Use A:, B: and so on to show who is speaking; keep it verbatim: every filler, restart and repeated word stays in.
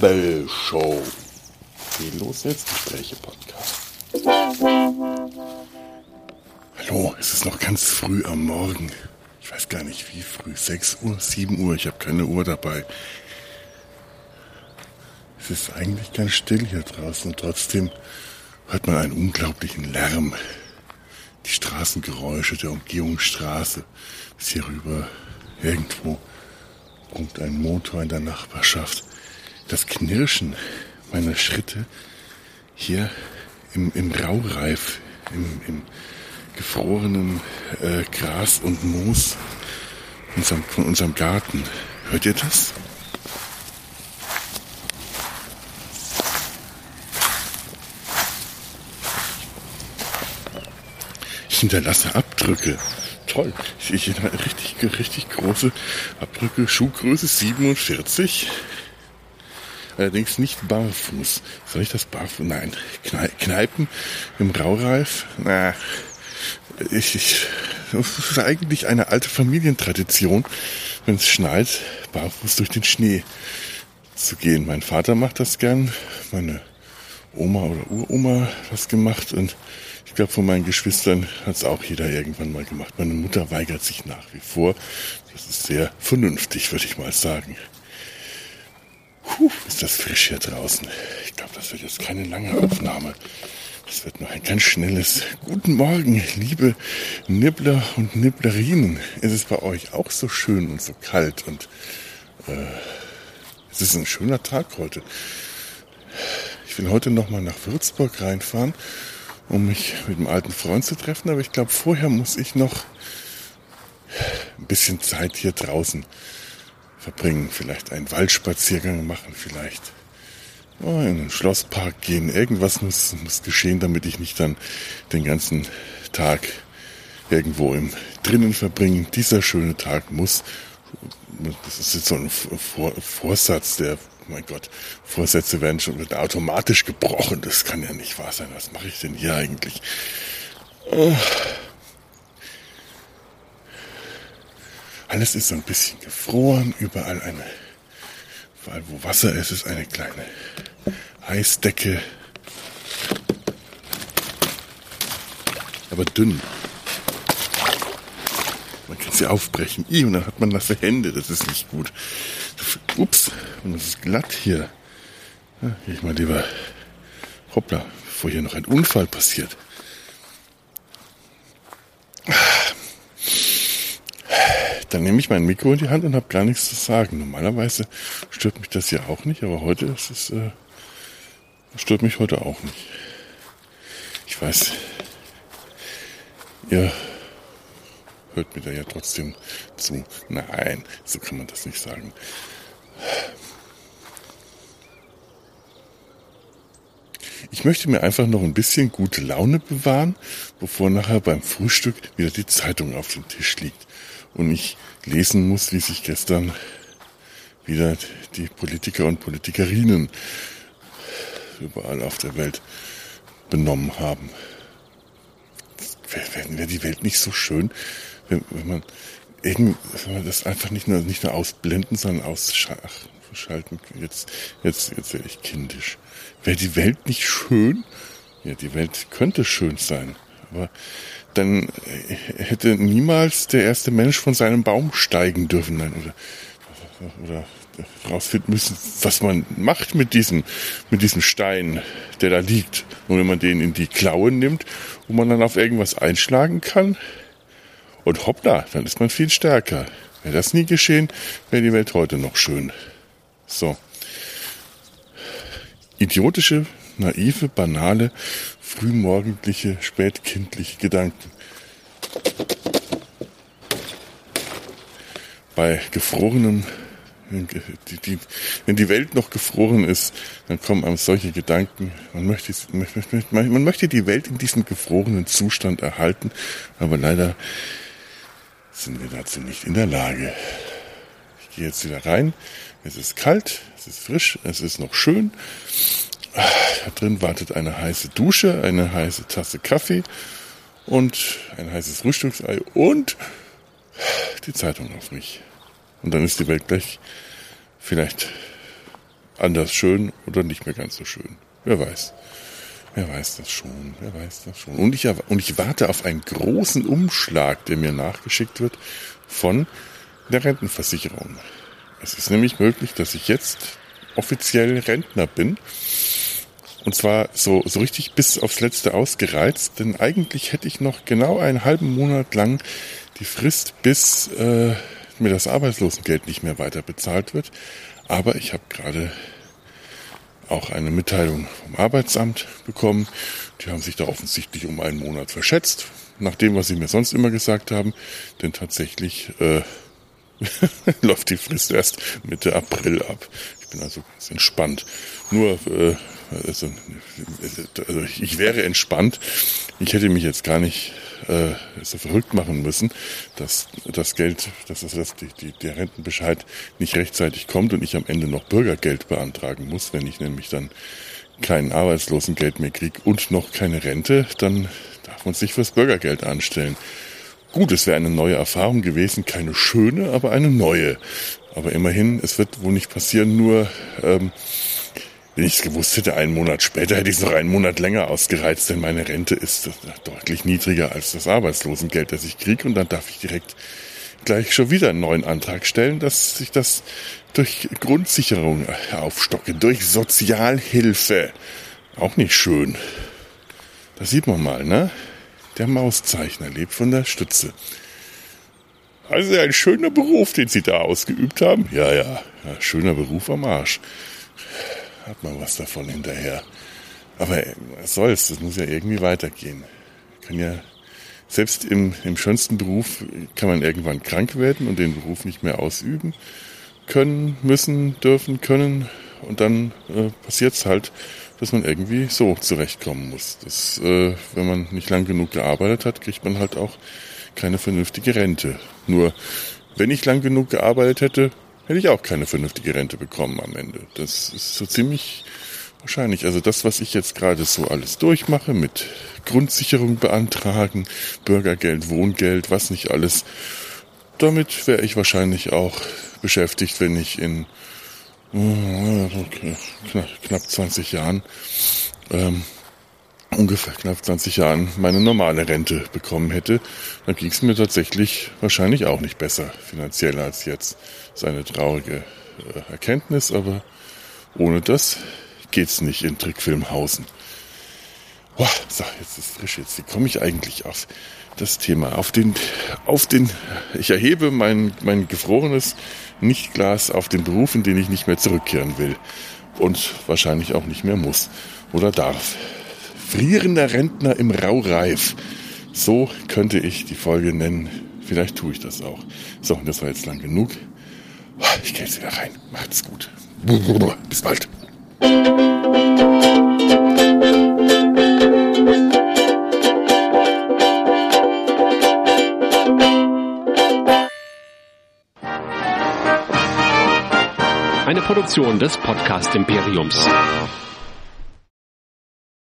A: Nabelshow. Die Los jetzt Gespräche Podcast. Hallo, es ist noch ganz früh am Morgen. Ich weiß gar nicht wie früh. sechs Uhr, sieben Uhr. Ich habe keine Uhr dabei. Es ist eigentlich ganz still hier draußen und trotzdem hört man einen unglaublichen Lärm. Die Straßengeräusche der Umgehungsstraße bis hier rüber. Irgendwo brummt ein Motor in der Nachbarschaft. Das Knirschen meiner Schritte hier im, im Raureif, im, im gefrorenen äh, Gras und Moos unserem, von unserem Garten. Hört ihr das? Ich hinterlasse Abdrücke. Toll. Ich, ich hinterlasse richtig, richtig große Abdrücke. Schuhgröße siebenundvierzig. Allerdings nicht barfuß. Soll ich das barfuß? Nein. Kneipen im Raureif? Na, ich, ich, das ist eigentlich eine alte Familientradition, wenn es schneit, barfuß durch den Schnee zu gehen. Mein Vater macht das gern. Meine Oma oder Uroma hat das gemacht und ich glaube, von meinen Geschwistern hat es auch jeder irgendwann mal gemacht. Meine Mutter weigert sich nach wie vor. Das ist sehr vernünftig, würde ich mal sagen. Puh, ist das frisch hier draußen. Ich glaube, das wird jetzt keine lange Aufnahme. Das wird nur ein ganz schnelles Guten Morgen, liebe Nibbler und Nibblerinnen. Ist es bei euch auch so schön und so kalt? Und äh, es ist ein schöner Tag heute. Ich will heute nochmal nach Würzburg reinfahren, um mich mit einem alten Freund zu treffen. Aber ich glaube, vorher muss ich noch ein bisschen Zeit hier draußen verbringen. Vielleicht einen Waldspaziergang machen, vielleicht oh, in einen Schlosspark gehen. Irgendwas muss, muss geschehen, damit ich nicht dann den ganzen Tag irgendwo im drinnen verbringen. Dieser schöne Tag muss, das ist jetzt so ein Vor, Vorsatz, der mein Gott, Vorsätze werden schon wieder automatisch gebrochen. Das kann ja nicht wahr sein. Was mache ich denn hier eigentlich? Oh. Alles ist so ein bisschen gefroren. Überall eine, überall wo Wasser ist, ist eine kleine Eisdecke. Aber dünn. Man kann sie aufbrechen. I, und dann hat man nasse Hände. Das ist nicht gut. Ups, und es ist glatt hier. Ja, gehe ich mal lieber, hoppla, bevor hier noch ein Unfall passiert. Dann nehme ich mein Mikro in die Hand und habe gar nichts zu sagen. Normalerweise stört mich das ja auch nicht, aber heute ist es, äh, stört mich heute auch nicht. Ich weiß, ihr hört mir da ja trotzdem zu. Nein, so kann man das nicht sagen. Ich möchte mir einfach noch ein bisschen gute Laune bewahren, bevor nachher beim Frühstück wieder die Zeitung auf dem Tisch liegt und ich lesen muss, wie sich gestern wieder die Politiker und Politikerinnen überall auf der Welt benommen haben. Wäre die Welt nicht so schön, wenn, wenn man irgend, wenn man das einfach nicht nur, nicht nur ausblenden, sondern ausschalten. Jetzt, jetzt, jetzt werde ich kindisch. Wäre die Welt nicht schön? Ja, die Welt könnte schön sein, aber dann hätte niemals der erste Mensch von seinem Baum steigen dürfen, nein, oder, oder rausfinden müssen, was man macht mit diesem, mit diesem Stein, der da liegt. Und wenn man den in die Klaue nimmt, wo man dann auf irgendwas einschlagen kann, und hoppla, dann ist man viel stärker. Wäre das nie geschehen, wäre die Welt heute noch schön. So. Idiotische, naive, banale, frühmorgendliche, spätkindliche Gedanken. Bei gefrorenem, die, die, wenn die Welt noch gefroren ist, dann kommen einem solche Gedanken. Man möchte, man möchte die Welt in diesem gefrorenen Zustand erhalten, aber leider sind wir dazu nicht in der Lage. Ich gehe jetzt wieder rein. Es ist kalt, es ist frisch, es ist noch schön. Da drin wartet eine heiße Dusche, eine heiße Tasse Kaffee und ein heißes Frühstücksei und die Zeitung auf mich. Und dann ist die Welt gleich vielleicht anders schön oder nicht mehr ganz so schön. Wer weiß. Wer weiß das schon, wer weiß das schon. Und ich, und ich warte auf einen großen Umschlag, der mir nachgeschickt wird von der Rentenversicherung. Es ist nämlich möglich, dass ich jetzt offiziell Rentner bin. Und zwar so, so richtig bis aufs Letzte ausgereizt. Denn eigentlich hätte ich noch genau einen halben Monat lang die Frist, bis äh, mir das Arbeitslosengeld nicht mehr weiter bezahlt wird. Aber ich habe gerade auch eine Mitteilung vom Arbeitsamt bekommen. Die haben sich da offensichtlich um einen Monat verschätzt, nach dem, was sie mir sonst immer gesagt haben. Denn tatsächlich äh, läuft die Frist erst Mitte April ab. Ich bin also ganz entspannt. Nur, äh, also, also ich wäre entspannt. Ich hätte mich jetzt gar nicht äh, so verrückt machen müssen, dass das Geld, dass das, dass die, die, der Rentenbescheid nicht rechtzeitig kommt und ich am Ende noch Bürgergeld beantragen muss. Wenn ich nämlich dann kein Arbeitslosengeld mehr kriege und noch keine Rente, dann darf man sich fürs Bürgergeld anstellen. Gut, es wäre eine neue Erfahrung gewesen, keine schöne, aber eine neue. Aber immerhin, es wird wohl nicht passieren, nur ähm, wenn ich es gewusst hätte, einen Monat später, hätte ich es noch einen Monat länger ausgereizt, denn meine Rente ist deutlich niedriger als das Arbeitslosengeld, das ich kriege. Und dann darf ich direkt gleich schon wieder einen neuen Antrag stellen, dass ich das durch Grundsicherung aufstocke, durch Sozialhilfe. Auch nicht schön. Das sieht man mal, ne? Der Mauszeichner lebt von der Stütze. Also ein schöner Beruf, den Sie da ausgeübt haben. Ja, ja, ja, schöner Beruf am Arsch. Hat man was davon hinterher. Aber was soll's, das muss ja irgendwie weitergehen. Kann ja, selbst im, im schönsten Beruf kann man irgendwann krank werden und den Beruf nicht mehr ausüben können, müssen, dürfen, können. Und dann äh, passiert's halt, dass man irgendwie so zurechtkommen muss. Das, äh, wenn man nicht lang genug gearbeitet hat, kriegt man halt auch keine vernünftige Rente. Nur, wenn ich lang genug gearbeitet hätte, hätte ich auch keine vernünftige Rente bekommen am Ende. Das ist so ziemlich wahrscheinlich. Also das, was ich jetzt gerade so alles durchmache, mit Grundsicherung beantragen, Bürgergeld, Wohngeld, was nicht alles, damit wäre ich wahrscheinlich auch beschäftigt, wenn ich in äh, knapp zwanzig Jahren, ähm, ungefähr knapp zwanzig Jahren meine normale Rente bekommen hätte. Dann ging es mir tatsächlich wahrscheinlich auch nicht besser finanziell als jetzt. Das ist eine traurige äh, Erkenntnis, aber ohne das geht's nicht in Trickfilmhausen. Boah, so, jetzt ist frisch. Jetzt, wie komme ich eigentlich auf das Thema? Auf den, auf den, ich erhebe mein, mein gefrorenes Nichtglas auf den Beruf, in den ich nicht mehr zurückkehren will. Und wahrscheinlich auch nicht mehr muss oder darf. Frierender Rentner im Raureif. So könnte ich die Folge nennen. Vielleicht tue ich das auch. So, das war jetzt lang genug. Ich gehe jetzt wieder rein. Macht's gut. Bis bald.
B: Eine Produktion des Podcast Imperiums.